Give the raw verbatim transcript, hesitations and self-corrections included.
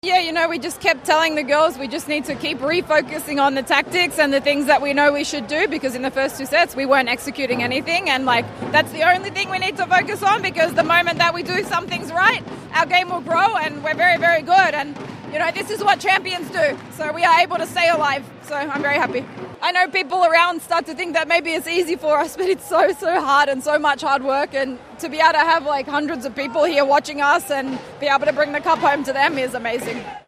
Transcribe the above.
Yeah, you know, we just kept telling the girls we just need to keep refocusing on the tactics and the things that we know we should do, because in the first two sets we weren't executing anything, and like that's the only thing we need to focus on, because the moment that we do some things right, our game will grow and we're very, very good. And you know, this is what champions do, so we are able to stay alive, so I'm very happy. I know people around start to think that maybe it's easy for us, but it's so, so hard and so much hard work, and to be able to have like hundreds of people here watching us and be able to bring the cup home to them is amazing.